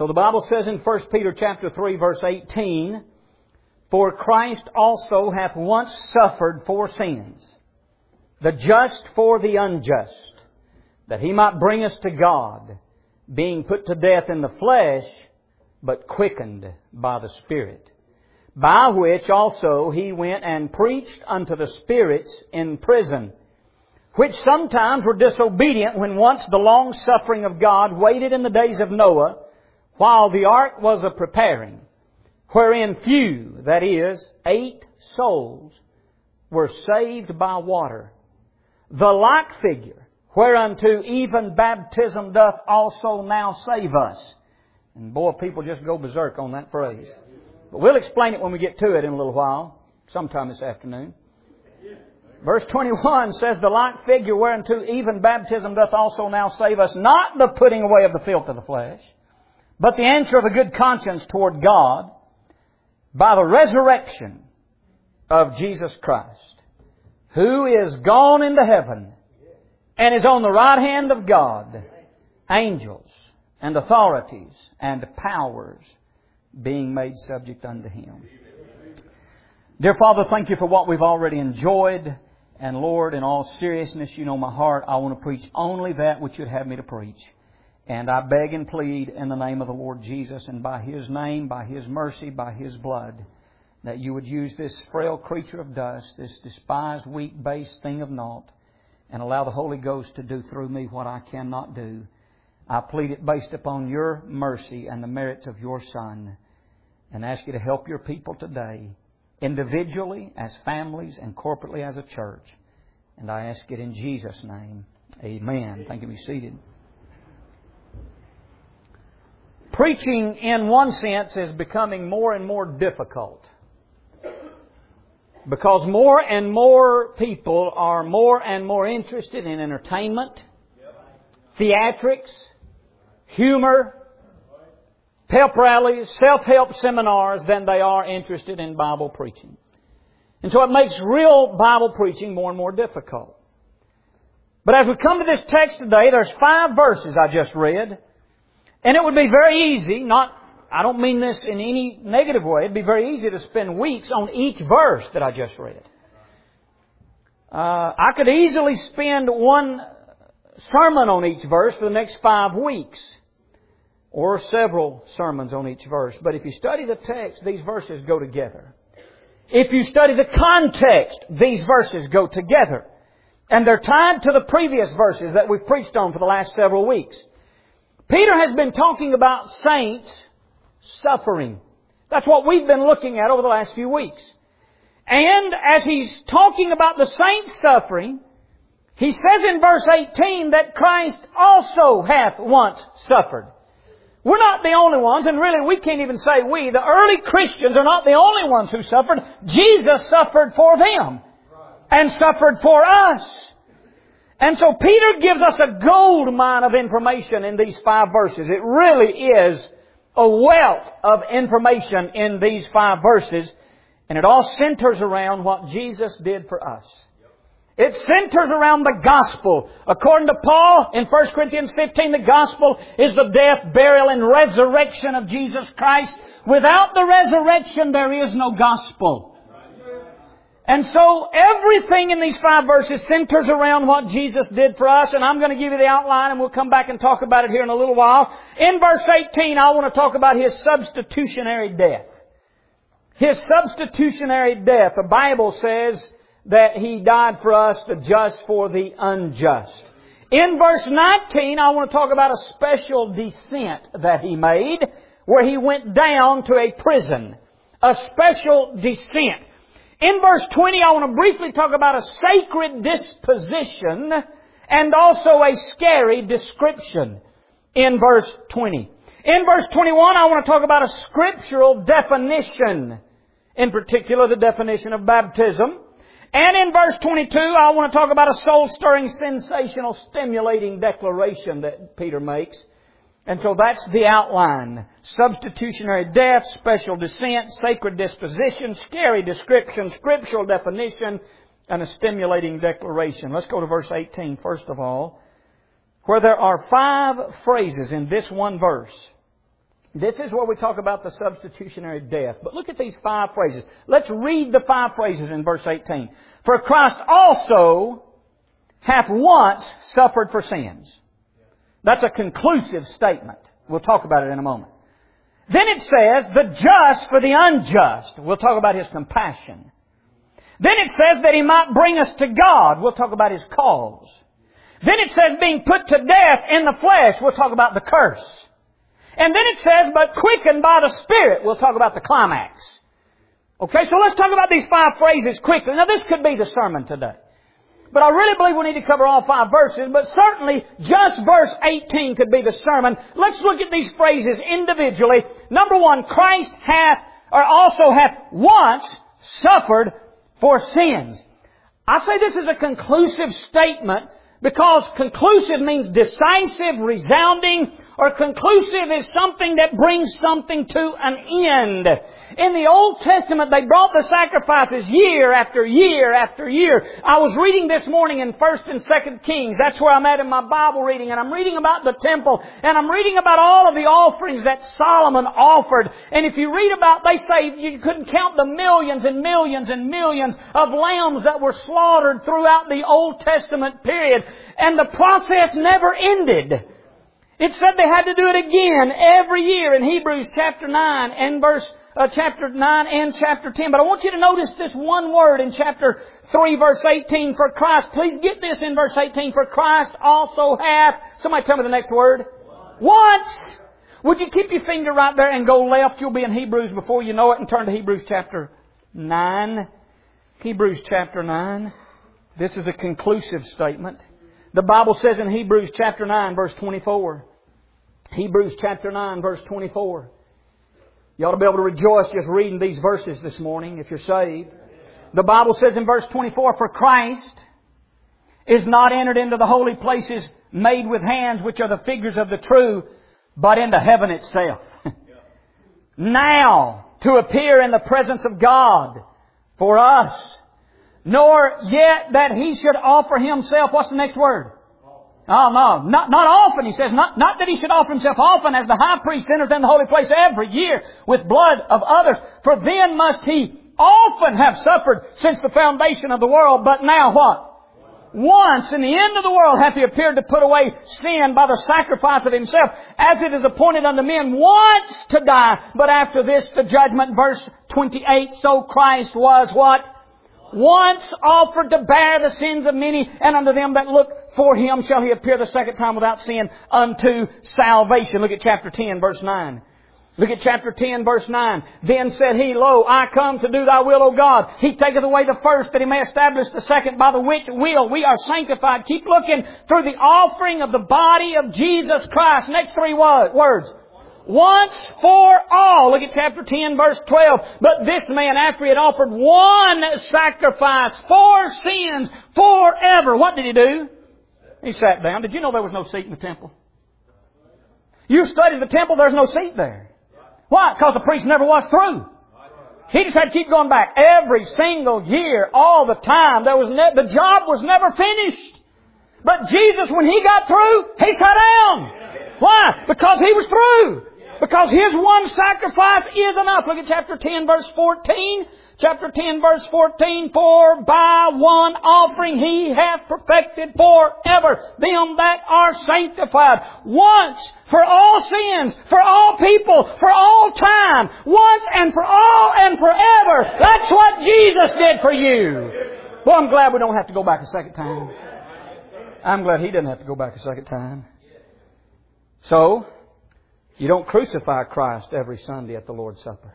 So the Bible says in 1 Peter chapter 3, verse 18, "For Christ also hath once suffered for sins, the just for the unjust, that He might bring us to God, being put to death in the flesh, but quickened by the Spirit. By which also He went and preached unto the spirits in prison, which sometimes were disobedient when once the long suffering of God waited in the days of Noah, while the ark was a preparing, wherein few, that is, 8 souls, were saved by water. The like figure, whereunto even baptism doth also now save us." And boy, people just go berserk on that phrase. But we'll explain it when we get to it in a little while, sometime this afternoon. Verse 21 says, "The like figure whereunto even baptism doth also now save us, not the putting away of the filth of the flesh, but the answer of a good conscience toward God, by the resurrection of Jesus Christ, who is gone into heaven, and is on the right hand of God, angels and authorities and powers being made subject unto Him." Dear Father, thank You for what we've already enjoyed. And Lord, in all seriousness, You know my heart. I want to preach only that which You'd have me to preach. And I beg and plead in the name of the Lord Jesus, and by His name, by His mercy, by His blood, that You would use this frail creature of dust, this despised, weak, base thing of naught, and allow the Holy Ghost to do through me what I cannot do. I plead it based upon Your mercy and the merits of Your Son, and ask You to help Your people today, individually, as families, and corporately as a church. And I ask it in Jesus' name. Amen. Thank You. Be seated. Preaching, in one sense, is becoming more and more difficult, because more and more people are more and more interested in entertainment, theatrics, humor, pep rallies, self-help seminars than they are interested in Bible preaching. And so it makes real Bible preaching more and more difficult. But as we come to this text today, there's 5 verses I just read. And it would be very easy, I don't mean this in any negative way, it'd be very easy to spend weeks on each verse that I just read. I could easily spend one sermon on each verse for the next 5 weeks, or several sermons on each verse. But if you study the text, these verses go together. If you study the context, these verses go together. And they're tied to the previous verses that we've preached on for the last several weeks. Peter has been talking about saints suffering. That's what we've been looking at over the last few weeks. And as he's talking about the saints suffering, he says in verse 18 that Christ also hath once suffered. We're not the only ones, and really we can't even say we. The early Christians are not the only ones who suffered. Jesus suffered for them and suffered for us. And so Peter gives us a gold mine of information in these 5 verses. It really is a wealth of information in these 5 verses. And it all centers around what Jesus did for us. It centers around the gospel. According to Paul in 1 Corinthians 15, the gospel is the death, burial, and resurrection of Jesus Christ. Without the resurrection, there is no gospel. And so everything in these 5 verses centers around what Jesus did for us. And I'm going to give you the outline, and we'll come back and talk about it here in a little while. In verse 18, I want to talk about His substitutionary death. His substitutionary death. The Bible says that He died for us, the just for the unjust. In verse 19, I want to talk about a special descent that He made, where He went down to a prison. A special descent. In verse 20, I want to briefly talk about a sacred disposition and also a scary description in verse 20. In verse 21, I want to talk about a scriptural definition, in particular the definition of baptism. And in verse 22, I want to talk about a soul-stirring, sensational, stimulating declaration that Peter makes. And so that's the outline. Substitutionary death, special descent, sacred disposition, scary description, scriptural definition, and a stimulating declaration. Let's go to verse 18 first of all, where there are 5 phrases in this one verse This is where we talk about the substitutionary death. But look at these 5 phrases. Let's read the 5 phrases in verse 18. For Christ also hath once suffered for sins. That's a conclusive statement. We'll talk about it in a moment. Then it says, the just for the unjust. We'll talk about His compassion. Then it says that He might bring us to God. We'll talk about His cause. Then it says being put to death in the flesh. We'll talk about the curse. And then it says, but quickened by the Spirit. We'll talk about the climax. Okay, so let's talk about these 5 phrases quickly. Now this could be the sermon today. But I really believe we need to cover all 5 verses. But certainly, just verse 18 could be the sermon. Let's look at these phrases individually. Number 1, Christ also hath once suffered for sins. I say this is a conclusive statement because conclusive means decisive, resounding, or conclusive is something that brings something to an end. In the Old Testament, they brought the sacrifices year after year after year. I was reading this morning in 1st and 2nd Kings. That's where I'm at in my Bible reading. And I'm reading about the temple. And I'm reading about all of the offerings that Solomon offered. And if you read about, they say you couldn't count the millions and millions and millions of lambs that were slaughtered throughout the Old Testament period. And the process never ended. It said they had to do it again every year in Hebrews chapter 9 and chapter 9 and chapter 10. But I want you to notice this one word in chapter 3 verse 18 for Christ. Please get this in verse 18. For Christ also hath, somebody tell me the next word. Once. Would you keep your finger right there and go left? You'll be in Hebrews before you know it, and turn to Hebrews chapter 9. Hebrews chapter 9. This is a conclusive statement. The Bible says in Hebrews chapter 9 verse 24. Hebrews chapter 9 verse 24. You ought to be able to rejoice just reading these verses this morning if you're saved. The Bible says in verse 24, for Christ is not entered into the holy places made with hands, which are the figures of the true, but into heaven itself. Now to appear in the presence of God for us. Nor yet that He should offer Himself. What's the next word? Oh no, not often. He says, not that He should offer Himself often, as the high priest enters in the holy place every year with blood of others. For then must He often have suffered since the foundation of the world. But now what? Once in the end of the world hath He appeared to put away sin by the sacrifice of Himself, as it is appointed unto men once to die, but after this the judgment. Verse 28, so Christ was what? Once offered to bear the sins of many, and unto them that look for Him shall He appear the second time without sin unto salvation. Look at chapter 10, verse 9. Look at chapter 10, verse 9. Then said He, Lo, I come to do Thy will, O God. He taketh away the first, that He may establish the second, by the which will we are sanctified. Keep looking through the offering of the body of Jesus Christ. Next 3 words. Once for all. Look at chapter 10, verse 12. But this man, after he had offered one sacrifice for sins forever, what did He do? He sat down. Did you know there was no seat in the temple? You studied the temple, there's no seat there. Why? Because the priest never was through. He just had to keep going back every single year, all the time. The job was never finished. But Jesus, when He got through, He sat down. Why? Because He was through. Because His one sacrifice is enough. Look at chapter 10, verse 14. Chapter 10, verse 14. For by one offering He hath perfected forever them that are sanctified. Once for all sins, for all people, for all time. Once and for all and forever. That's what Jesus did for you. Well, I'm glad we don't have to go back a second time. I'm glad He didn't have to go back a second time. So, you don't crucify Christ every Sunday at the Lord's Supper.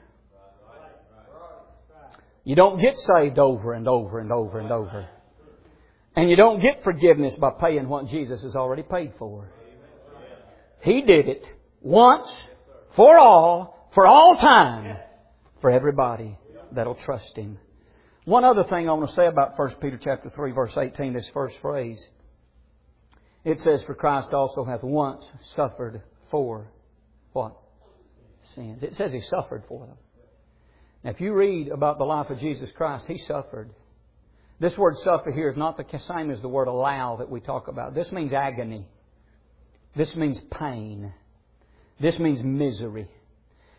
You don't get saved over and over and over and over. And you don't get forgiveness by paying what Jesus has already paid for. He did it once, for all time, for everybody that'll trust Him. One other thing I want to say about 1 Peter chapter 3, verse 18, this first phrase. It says, for Christ also hath once suffered for what? Sins. It says He suffered for them. Now, if you read about the life of Jesus Christ, He suffered. This word suffer here is not the same as the word allow that we talk about. This means agony. This means pain. This means misery.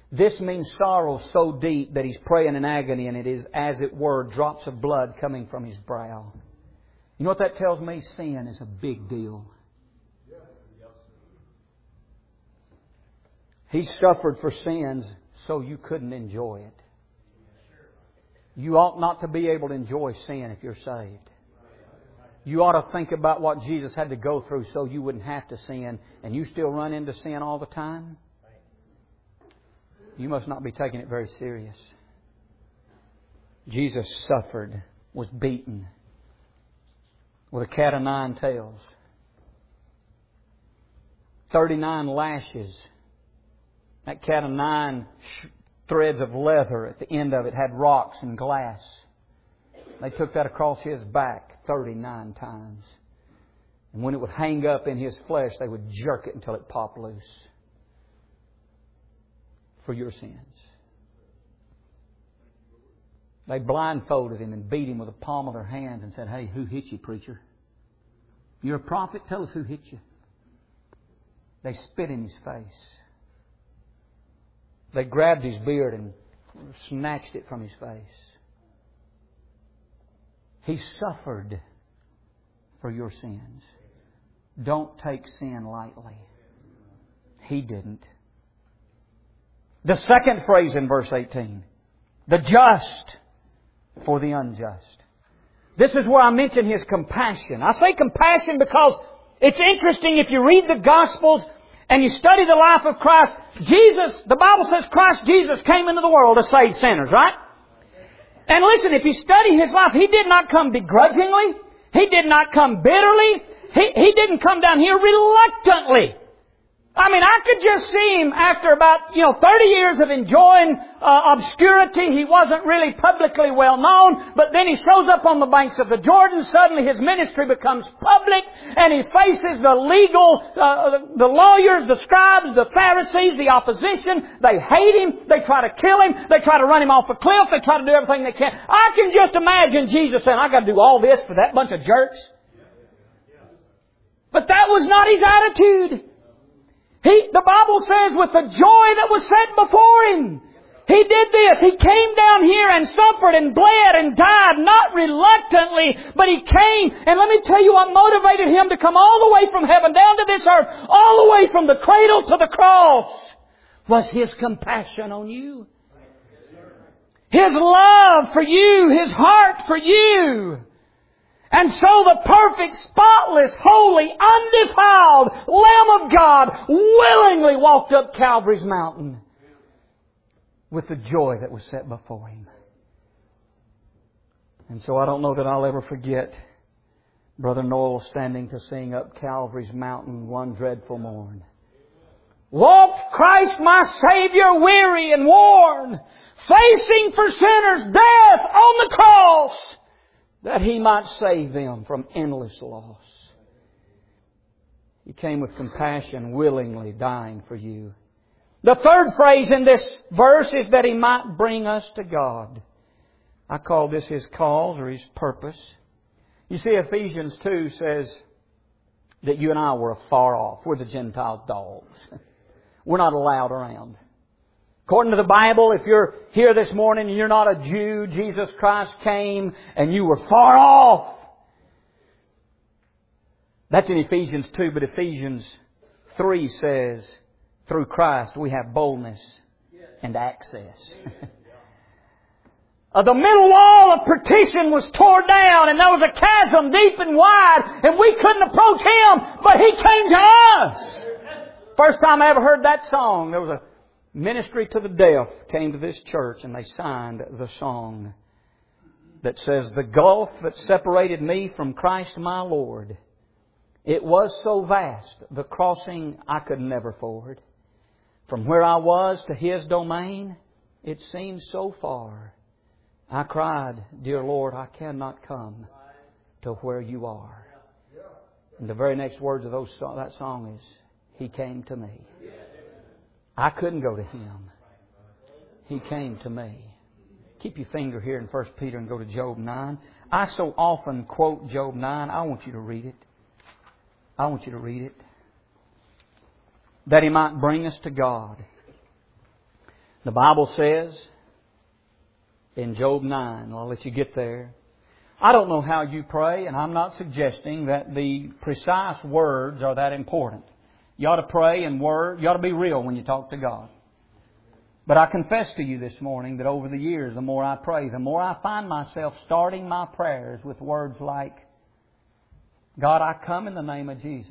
This means sorrow so deep that He's praying in agony, and it is, as it were, drops of blood coming from His brow. You know what that tells me? Sin is a big deal. He suffered for sins so you couldn't enjoy it. You ought not to be able to enjoy sin if you're saved. You ought to think about what Jesus had to go through so you wouldn't have to sin, and you still run into sin all the time. You must not be taking it very serious. Jesus suffered, was beaten with a cat o' nine tails. 39 lashes. That cat o' nine threads of leather at the end of it had rocks and glass. They took that across His back 39 times. And when it would hang up in His flesh, they would jerk it until it popped loose. For your sins. They blindfolded Him and beat Him with the palm of their hands and said, "Hey, who hit you, preacher? You're a prophet? Tell us who hit you." They spit in His face. They grabbed His beard and snatched it from His face. He suffered for your sins. Don't take sin lightly. He didn't. The second phrase in verse 18. The just for the unjust. This is where I mention His compassion. I say compassion because it's interesting if you read the Gospels and you study the life of Christ. Jesus, the Bible says Christ Jesus came into the world to save sinners, right? And listen, if you study His life, He did not come begrudgingly. He did not come bitterly. He didn't come down here reluctantly. I mean, I could just see Him after about, 30 years of enjoying obscurity. He wasn't really publicly well known, but then He shows up on the banks of the Jordan. Suddenly His ministry becomes public, and He faces the legal, the lawyers, the scribes, the Pharisees, the opposition. They hate Him. They try to kill Him. They try to run Him off a cliff. They try to do everything they can. I can just imagine Jesus saying, "I got to do all this for that bunch of jerks." But that was not His attitude. The Bible says with the joy that was set before Him, He did this. He came down here and suffered and bled and died, not reluctantly, but He came. And let me tell you what motivated Him to come all the way from heaven down to this earth, all the way from the cradle to the cross, was His compassion on you. His love for you, His heart for you. And so the perfect, spotless, holy, undefiled Lamb of God willingly walked up Calvary's mountain with the joy that was set before Him. And so I don't know that I'll ever forget Brother Noel standing to sing up Calvary's mountain one dreadful morn. Walked Christ my Savior weary and worn, facing for sinners death on the cross, that He might save them from endless loss. He came with compassion, willingly dying for you. The third phrase in this verse is that He might bring us to God. I call this His cause or His purpose. You see, Ephesians 2 says that you and I were afar off. We're the Gentile dogs. We're not allowed around. According to the Bible, if you're here this morning and you're not a Jew, Jesus Christ came and you were far off. That's in Ephesians 2, but Ephesians 3 says, through Christ we have boldness and access. The middle wall of partition was torn down and there was a chasm deep and wide and we couldn't approach Him, but He came to us. First time I ever heard that song, there was a ministry to the deaf came to this church and they signed the song that says, "The gulf that separated me from Christ my Lord, it was so vast, the crossing I could never ford. From where I was to His domain, it seemed so far. I cried, dear Lord, I cannot come to where You are." And the very next words of that song is, He came to me. I couldn't go to Him. He came to me. Keep your finger here in 1 Peter and go to Job 9. I so often quote Job 9. I want you to read it. I want you to read it. That He might bring us to God. The Bible says in Job 9, I'll let you get there. I don't know how you pray, and I'm not suggesting that the precise words are that important. You ought to pray and you ought to be real when you talk to God. But I confess to you this morning that over the years, the more I pray, the more I find myself starting my prayers with words like, God, I come in the name of Jesus.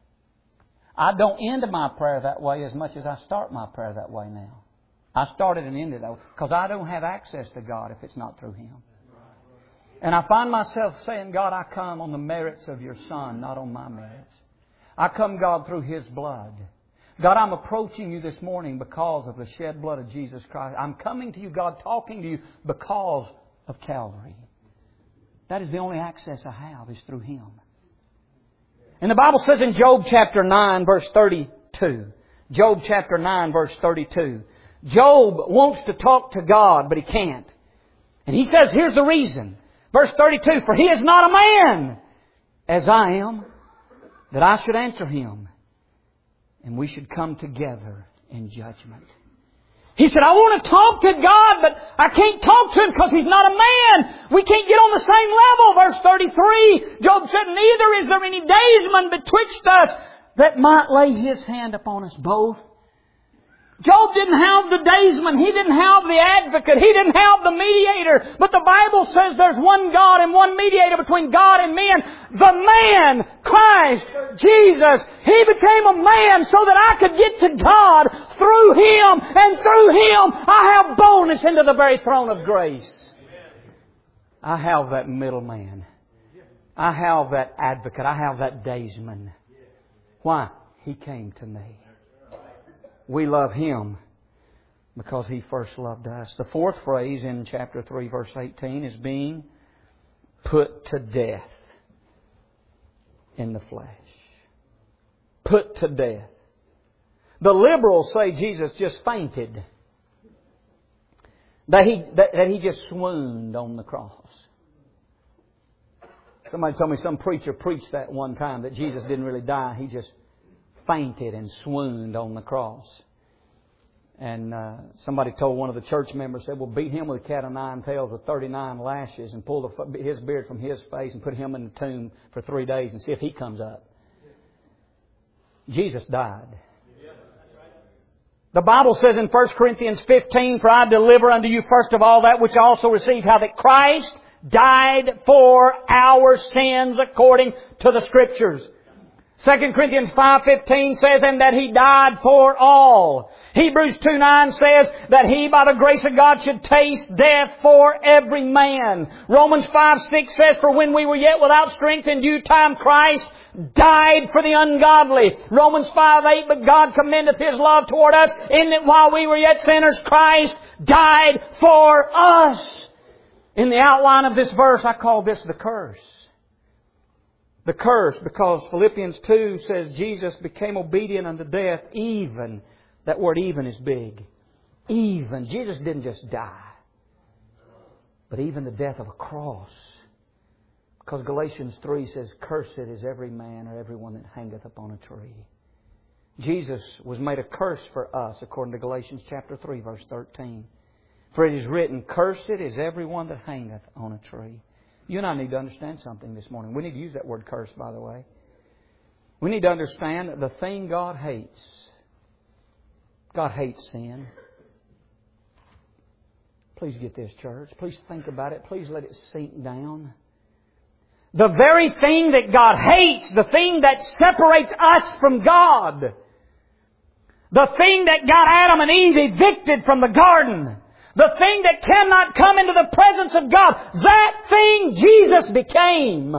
I don't end my prayer that way as much as I start my prayer that way now. I started and ended that way because I don't have access to God if it's not through Him. And I find myself saying, God, I come on the merits of Your Son, not on my merits. I come, God, through His blood. God, I'm approaching You this morning because of the shed blood of Jesus Christ. I'm coming to You, God, talking to You because of Calvary. That is the only access I have is through Him. And the Bible says in Job chapter 9, verse 32. Job chapter 9, verse 32. Job wants to talk to God, but he can't. And he says, here's the reason. Verse 32, for he is not a man as I am, that I should answer him, and we should come together in judgment. He said, I want to talk to God, but I can't talk to Him because He's not a man. We can't get on the same level. Verse 33, Job said, neither is there any daysman betwixt us that might lay his hand upon us both. Job didn't have the daysman. He didn't have the advocate. He didn't have the mediator. But the Bible says there's one God and one mediator between God and men. The man, Christ, Jesus. He became a man so that I could get to God through Him. And through Him I have boldness into the very throne of grace. I have that middleman. I have that advocate. I have that daysman. Why? He came to me. We love Him because He first loved us. The fourth phrase in chapter 3, verse 18 is being put to death in the flesh. Put to death. The liberals say Jesus just fainted. That He just swooned on the cross. Somebody told me some preacher preached that one time, that Jesus didn't really die. He just fainted and swooned on the cross. And somebody told one of the church members, said, well, beat him with a cat o' nine tails with 39 lashes and pull his beard from his face and put him in the tomb for 3 days and see if he comes up. Jesus died. The Bible says in 1 Corinthians 15, for I deliver unto you first of all that which I also received, how that Christ died for our sins according to the Scriptures. 2 Corinthians 5:15 says, and that He died for all. Hebrews 2:9 says that He, by the grace of God, should taste death for every man. Romans 5:6 says, for when we were yet without strength, in due time Christ died for the ungodly. Romans 5:8, but God commendeth His love toward us, in that while we were yet sinners, Christ died for us. In the outline of this verse, I call this the curse. The curse, because Philippians 2 says Jesus became obedient unto death, even. That word even is big. Even. Jesus didn't just die, but even the death of a cross. Because Galatians 3 says, cursed is every man or everyone that hangeth upon a tree. Jesus was made a curse for us, according to Galatians chapter 3, verse 13. For it is written, cursed is everyone that hangeth on a tree. You and I need to understand something this morning. We need to use that word curse, by the way. We need to understand that the thing God hates sin. Please get this, church. Please think about it. Please let it sink down. The very thing that God hates, the thing that separates us from God, the thing that got Adam and Eve evicted from the garden, the thing that cannot come into the presence of God, that thing Jesus became.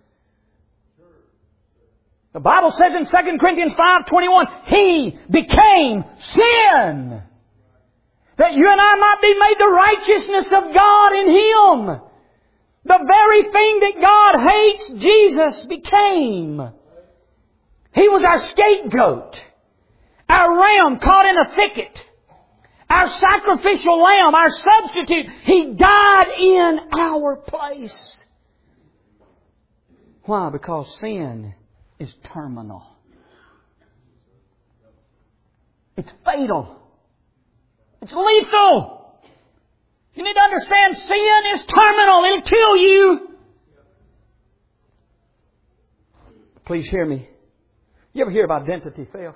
The Bible says in 2 Corinthians 5:21, He became sin. That you and I might be made the righteousness of God in Him. The very thing that God hates, Jesus became. He was our scapegoat. Our ram caught in a thicket. Our sacrificial lamb, our substitute. He died in our place. Why? Because sin is terminal. It's fatal. It's lethal. You need to understand sin is terminal. It'll kill you. Please hear me. You ever hear of identity theft?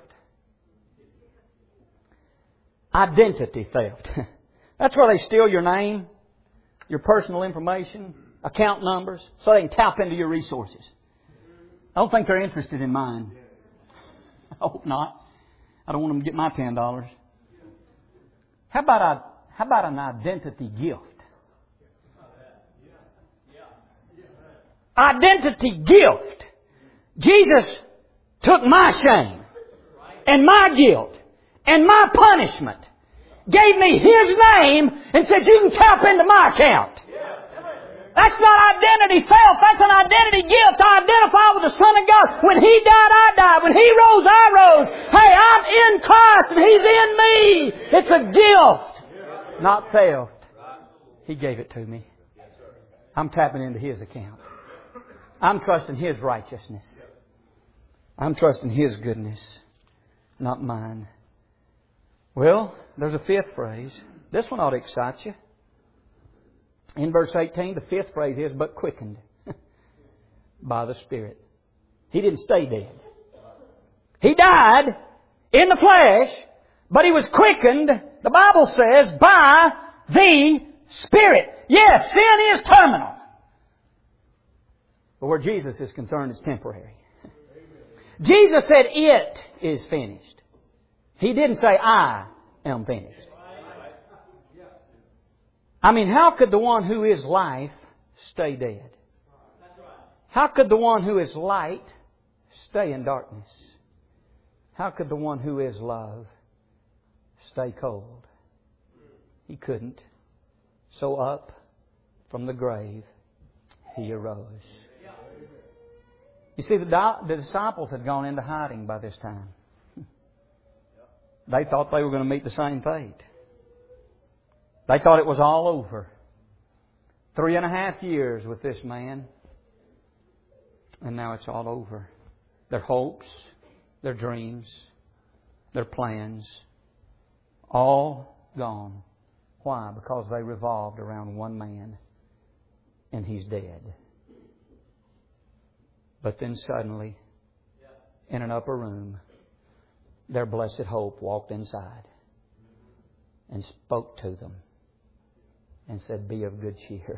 Identity theft. That's where they steal your name, your personal information, account numbers, so they can tap into your resources. I don't think they're interested in mine. I hope not. I don't want them to get my $10. How about an identity gift? Identity gift. Jesus took my shame and my guilt and my punishment, gave me His name, and said, you can tap into my account. That's not identity theft. That's an identity gift. I identify with the Son of God. When He died, I died. When He rose, I rose. Hey, I'm in Christ and He's in me. It's a gift, not theft. He gave it to me. I'm tapping into His account. I'm trusting His righteousness. I'm trusting His goodness, not mine. Well, there's a fifth phrase. This one ought to excite you. In verse 18, the fifth phrase is, but quickened by the Spirit. He didn't stay dead. He died in the flesh, but He was quickened, the Bible says, by the Spirit. Yes, sin is terminal. But where Jesus is concerned, it's temporary. Jesus said, it is finished. He didn't say, I am finished. I mean, how could the one who is life stay dead? How could the one who is light stay in darkness? How could the one who is love stay cold? He couldn't. So up from the grave He arose. You see, the disciples had gone into hiding by this time. They thought they were going to meet the same fate. They thought it was all over. 3.5 years with this man. And now it's all over. Their hopes, their dreams, their plans, all gone. Why? Because they revolved around one man. And he's dead. But then suddenly, in an upper room, their blessed hope walked inside and spoke to them and said, be of good cheer.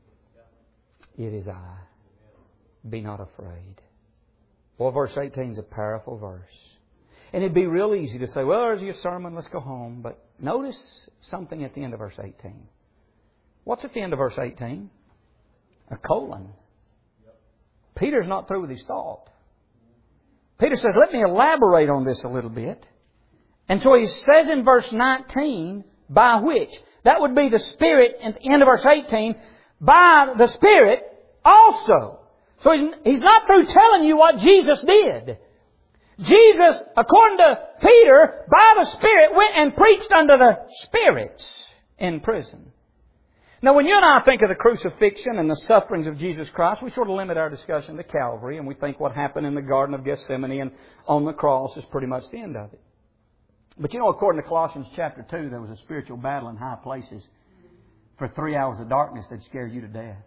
It is I. Be not afraid. Well, verse 18 is a powerful verse. And it'd be real easy to say, well, there's your sermon, let's go home. But notice something at the end of verse 18. What's at the end of verse 18? A colon. Peter's not through with his thought. Peter says, let me elaborate on this a little bit. And so he says in verse 19, by which? That would be the Spirit at the end of verse 18. By the Spirit also. So he's not through telling you what Jesus did. Jesus, according to Peter, by the Spirit went and preached unto the spirits in prison. Now, when you and I think of the crucifixion and the sufferings of Jesus Christ, we sort of limit our discussion to Calvary, and we think what happened in the Garden of Gethsemane and on the cross is pretty much the end of it. But you know, according to Colossians chapter 2, there was a spiritual battle in high places for 3 hours of darkness that scared you to death.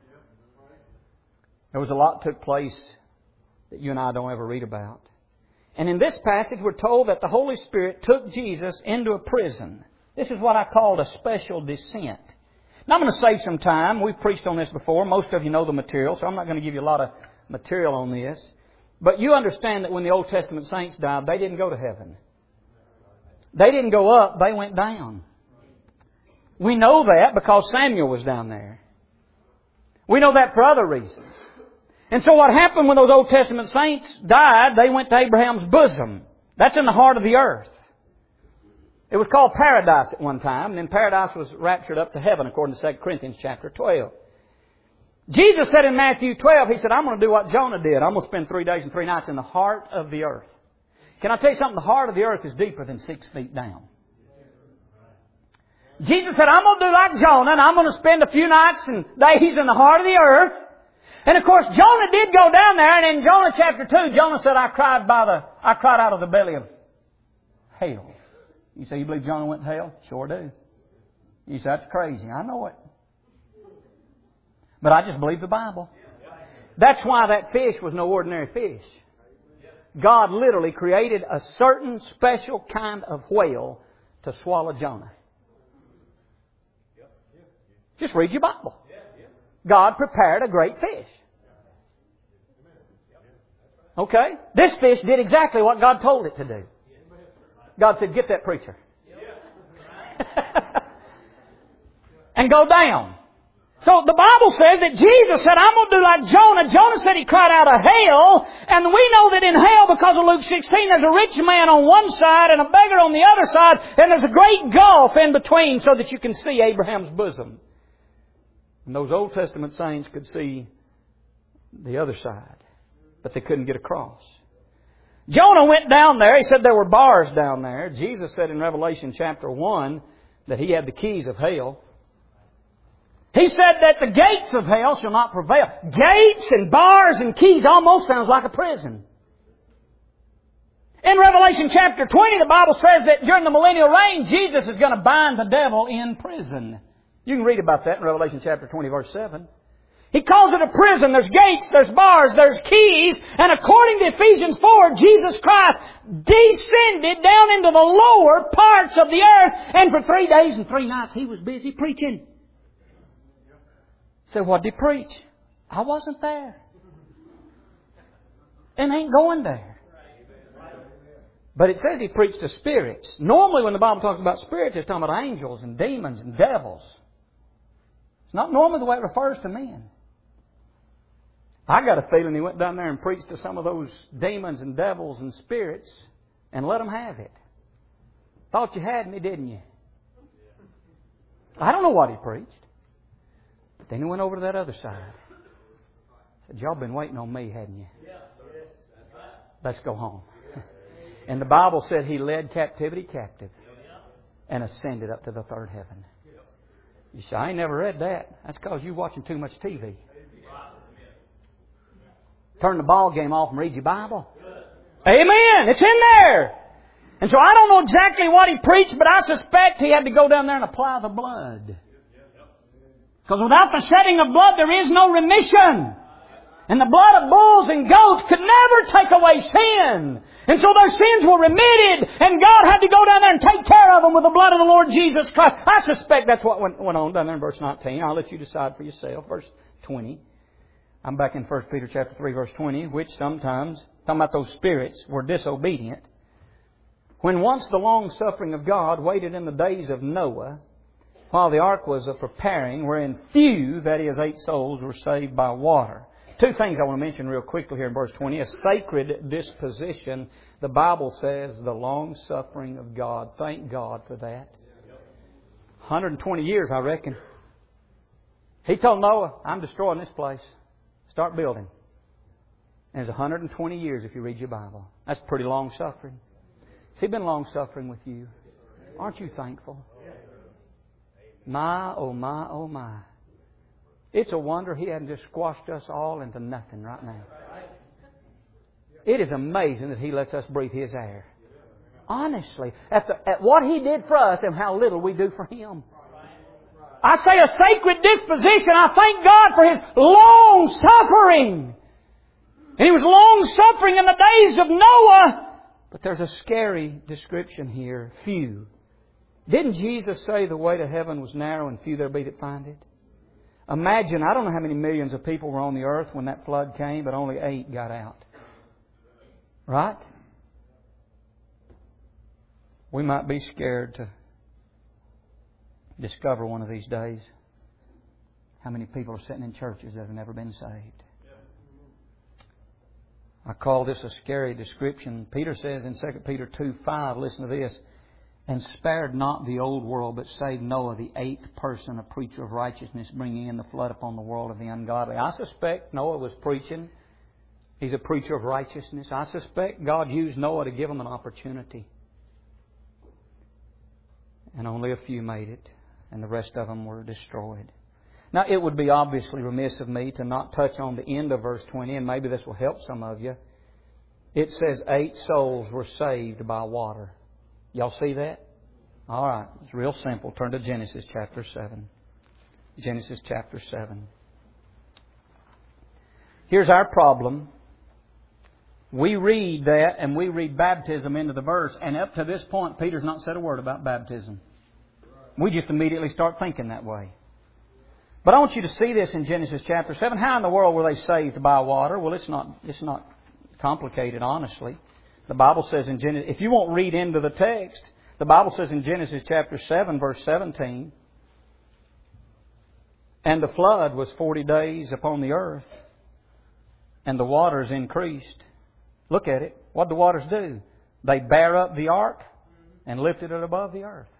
There was a lot took place that you and I don't ever read about. And in this passage, we're told that the Holy Spirit took Jesus into a prison. This is what I called a special descent. Now, I'm going to save some time. We've preached on this before. Most of you know the material, so I'm not going to give you a lot of material on this. But you understand that when the Old Testament saints died, they didn't go to heaven. They didn't go up, they went down. We know that because Samuel was down there. We know that for other reasons. And so what happened when those Old Testament saints died, they went to Abraham's bosom. That's in the heart of the earth. It was called paradise at one time, and then paradise was raptured up to heaven according to 2 Corinthians chapter 12. Jesus said in Matthew 12, He said, I'm going to do what Jonah did. I'm going to spend 3 days and 3 nights in the heart of the earth. Can I tell you something? The heart of the earth is deeper than 6 feet down. Jesus said, I'm going to do like Jonah, and I'm going to spend a few nights and days in the heart of the earth. And of course, Jonah did go down there, and in Jonah chapter 2, Jonah said, I cried out of the belly of hell. You say you believe Jonah went to hell? Sure do. You say that's crazy. I know it. But I just believe the Bible. That's why that fish was no ordinary fish. God literally created a certain special kind of whale to swallow Jonah. Just read your Bible. God prepared a great fish. Okay? This fish did exactly what God told it to do. God said, get that preacher. And go down. So the Bible says that Jesus said, I'm going to do like Jonah. Jonah said he cried out of hell. And we know that in hell, because of Luke 16, there's a rich man on one side and a beggar on the other side. And there's a great gulf in between so that you can see Abraham's bosom. And those Old Testament saints could see the other side. But they couldn't get across. Jonah went down there. He said there were bars down there. Jesus said in Revelation chapter 1 that He had the keys of hell. He said that the gates of hell shall not prevail. Gates and bars and keys almost sounds like a prison. In Revelation chapter 20, the Bible says that during the millennial reign, Jesus is going to bind the devil in prison. You can read about that in Revelation chapter 20, verse 7. He calls it a prison. There's gates, there's bars, there's keys. And according to Ephesians 4, Jesus Christ descended down into the lower parts of the earth. And for 3 days and 3 nights, He was busy preaching. So what did He preach? I wasn't there. And ain't going there. But it says He preached to spirits. Normally when the Bible talks about spirits, it's talking about angels and demons and devils. It's not normally the way it refers to men. I got a feeling He went down there and preached to some of those demons and devils and spirits and let them have it. Thought you had me, didn't you? I don't know what He preached. Then He went over to that other side. Said, y'all been waiting on me, hadn't you? Let's go home. And the Bible said He led captivity captive and ascended up to the third heaven. You say, I ain't never read that. That's because you're watching too much TV. Turn the ball game off and read your Bible. Amen. It's in there. And so I don't know exactly what He preached, but I suspect He had to go down there and apply the blood. Because without the shedding of blood, there is no remission. And the blood of bulls and goats could never take away sin. And so their sins were remitted. And God had to go down there and take care of them with the blood of the Lord Jesus Christ. I suspect that's what went on down there in verse 19. I'll let you decide for yourself. Verse 20. I'm back in 1 Peter chapter 3, verse 20, which sometimes, talking about those spirits, were disobedient. When once the long suffering of God waited in the days of Noah, while the ark was preparing, wherein few, that is 8 souls, were saved by water. 2 things I want to mention real quickly here in verse 20. A sacred disposition. The Bible says the long suffering of God. Thank God for that. 120 years, I reckon. He told Noah, I'm destroying this place. Start building. And it's 120 years if you read your Bible. That's pretty long suffering. Has He been long suffering with you? Aren't you thankful? My, oh my, oh my. It's a wonder He hadn't just squashed us all into nothing right now. It is amazing that He lets us breathe His air. Honestly, at what He did for us and how little we do for Him. I say a sacred disposition. I thank God for His long suffering. And He was long suffering in the days of Noah. But there's a scary description here. Few. Didn't Jesus say the way to heaven was narrow and few there be that find it? Imagine, I don't know how many millions of people were on the earth when that flood came, but only 8 got out. Right? We might be scared to discover one of these days how many people are sitting in churches that have never been saved. I call this a scary description. Peter says in 2 Peter 2:5, listen to this, and spared not the old world, but saved Noah, the 8th person, a preacher of righteousness, bringing in the flood upon the world of the ungodly. I suspect Noah was preaching. He's a preacher of righteousness. I suspect God used Noah to give him an opportunity. And only a few made it, and the rest of them were destroyed. Now, it would be obviously remiss of me to not touch on the end of verse 20, and maybe this will help some of you. It says 8 souls were saved by water. Y'all see that? All right. It's real simple. Turn to Genesis chapter 7. Genesis chapter 7. Here's our problem. We read that and we read baptism into the verse, and up to this point, Peter's not said a word about baptism. We just immediately start thinking that way. But I want you to see this in Genesis chapter 7. How in the world were they saved by water? Well, it's not complicated, honestly. The Bible says in Genesis, if you won't read into the text, the Bible says in Genesis chapter 7, verse 17, and the flood was 40 days upon the earth, and the waters increased. Look at it. What did the waters do? They bare up the ark and lifted it above the earth.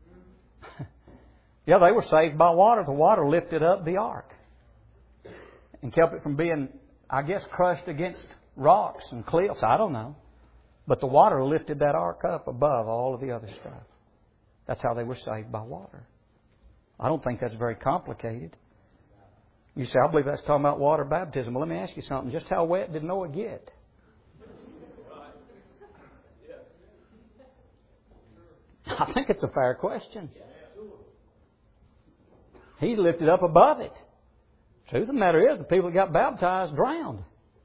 Yeah, they were saved by water. The water lifted up the ark and kept it from being, I guess, crushed against rocks and cliffs. I don't know. But the water lifted that ark up above all of the other stuff. That's how they were saved by water. I don't think that's very complicated. You say, I believe that's talking about water baptism. Well, let me ask you something. Just how wet did Noah get? I think it's a fair question. He's lifted up above it. Truth of the matter is, the people that got baptized drowned.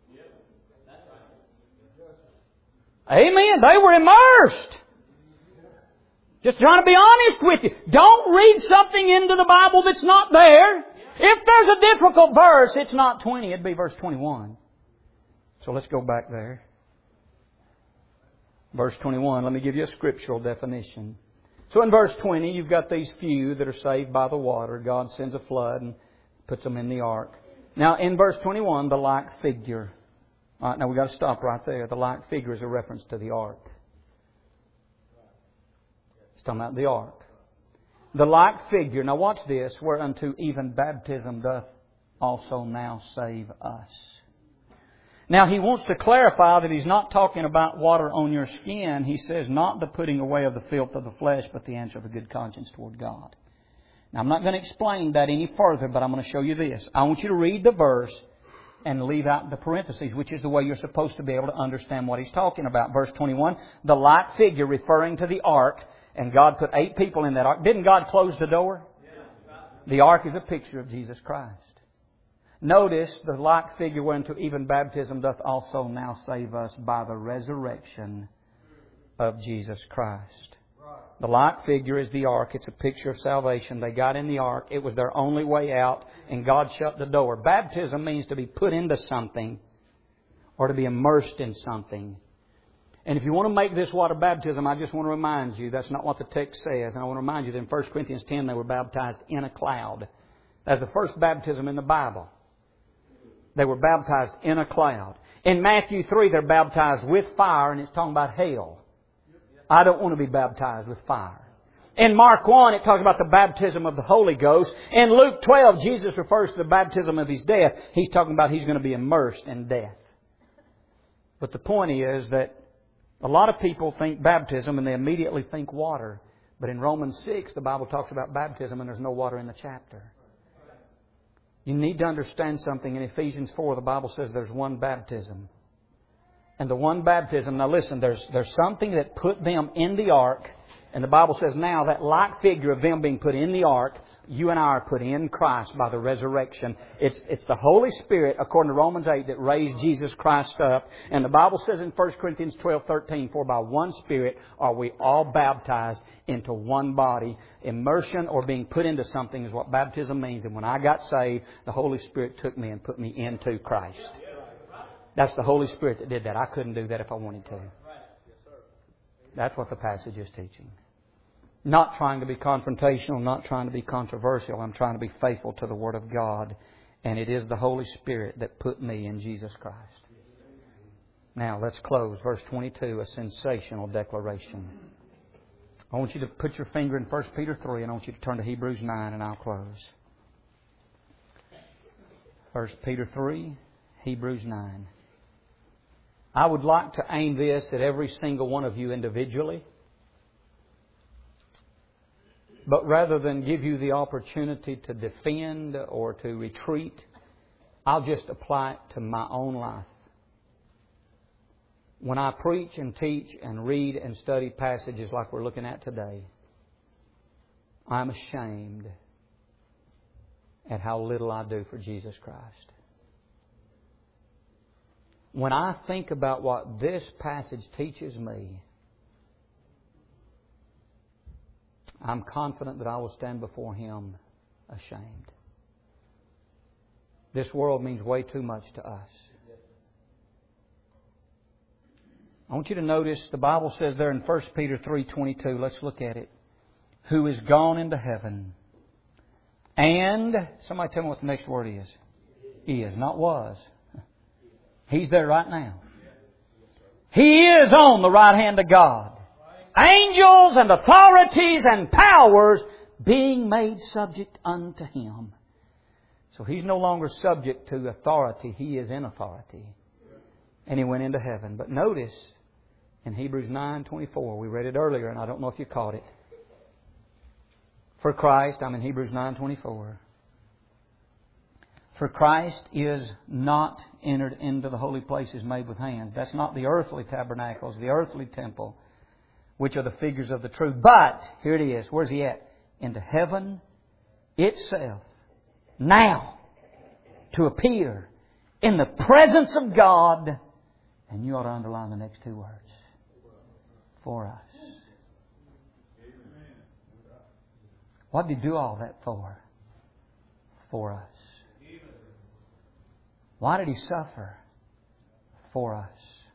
Amen. They were immersed. Just trying to be honest with you. Don't read something into the Bible that's not there. If there's a difficult verse, it's not 20, it'd be verse 21. So let's go back there. Verse 21, let me give you a scriptural definition. So in verse 20, you've got these few that are saved by the water. God sends a flood and puts them in the ark. Now in verse 21, the like figure. All right, now we've got to stop right there. The like figure is a reference to the ark. It's talking about the ark. The like figure, now watch this, whereunto even baptism doth also now save us. Now he wants to clarify that he's not talking about water on your skin. He says not the putting away of the filth of the flesh, but the answer of a good conscience toward God. Now I'm not going to explain that any further, but I'm going to show you this. I want you to read the verse and leave out the parentheses, which is the way you're supposed to be able to understand what he's talking about. Verse 21, the like figure referring to the ark, and God put 8 people in that ark. Didn't God close the door? The ark is a picture of Jesus Christ. Notice the like figure whereunto even baptism doth also now save us by the resurrection of Jesus Christ. The like figure is the ark. It's a picture of salvation. They got in the ark. It was their only way out, and God shut the door. Baptism means to be put into something or to be immersed in something. And if you want to make this water baptism, I just want to remind you, that's not what the text says. And I want to remind you that in 1 Corinthians 10, they were baptized in a cloud. That's the first baptism in the Bible. They were baptized in a cloud. In Matthew 3, they're baptized with fire, and it's talking about hell. I don't want to be baptized with fire. In Mark 1, it talks about the baptism of the Holy Ghost. In Luke 12, Jesus refers to the baptism of His death. He's talking about He's going to be immersed in death. But the point is that a lot of people think baptism and they immediately think water. But in Romans 6, the Bible talks about baptism and there's no water in the chapter. You need to understand something. In Ephesians 4, the Bible says there's one baptism. And the one baptism, now listen, there's something that put them in the ark. And the Bible says now that like figure of them being put in the ark, you and I are put in Christ by the resurrection. It's the Holy Spirit, according to Romans 8, that raised Jesus Christ up. And the Bible says in 1 Corinthians 12:13, for by one Spirit are we all baptized into one body. Immersion or being put into something is what baptism means. And when I got saved, the Holy Spirit took me and put me into Christ. That's the Holy Spirit that did that. I couldn't do that if I wanted to. That's what the passage is teaching. Not trying to be confrontational, not trying to be controversial. I'm trying to be faithful to the Word of God. And it is the Holy Spirit that put me in Jesus Christ. Now, let's close. Verse 22, a sensational declaration. I want you to put your finger in 1 Peter 3, and I want you to turn to Hebrews 9, and I'll close. 1 Peter 3, Hebrews 9. I would like to aim this at every single one of you individually. But rather than give you the opportunity to defend or to retreat, I'll just apply it to my own life. When I preach and teach and read and study passages like we're looking at today, I'm ashamed at how little I do for Jesus Christ. When I think about what this passage teaches me, I'm confident that I will stand before Him ashamed. This world means way too much to us. I want you to notice the Bible says there in 1 Peter 3:22, let's look at it, who is gone into heaven. And, somebody tell me what the next word is. Is, not was. He's there right now. He is on the right hand of God. Angels and authorities and powers being made subject unto Him. So He's no longer subject to authority. He is in authority. And He went into heaven. But notice, in Hebrews 9:24, we read it earlier, and I don't know if you caught it. For Christ, I'm in Hebrews 9:24. For Christ is not entered into the holy places made with hands. That's not the earthly tabernacles, the earthly temple, which are the figures of the true. But, here it is, where's He at? Into heaven itself. Now, to appear in the presence of God. And you ought to underline the next two words. For us. What did He do all that for? For us. Why did He suffer? For us.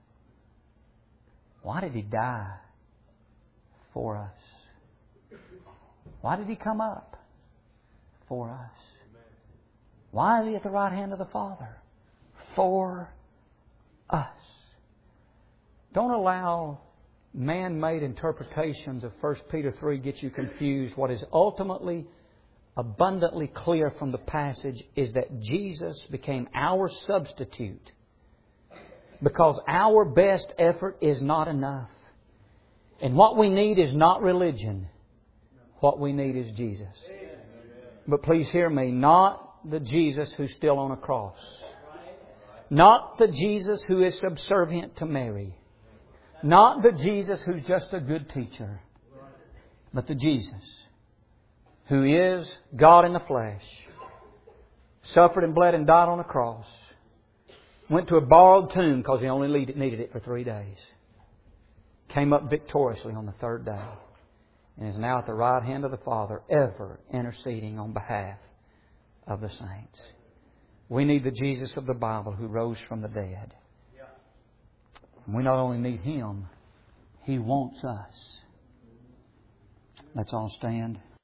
Why did He die? For us. Why did He come up? For us. Why is He at the right hand of the Father? For us. Don't allow man-made interpretations of 1 Peter 3 get you confused. What is ultimately abundantly clear from the passage is that Jesus became our substitute because our best effort is not enough. And what we need is not religion. What we need is Jesus. But please hear me, not the Jesus who's still on a cross. Not the Jesus who is subservient to Mary. Not the Jesus who's just a good teacher. But the Jesus who is God in the flesh, suffered and bled and died on a cross, went to a borrowed tomb because He only needed it for 3 days, came up victoriously on the third day, and is now at the right hand of the Father, ever interceding on behalf of the saints. We need the Jesus of the Bible who rose from the dead. We not only need Him, He wants us. Let's all stand.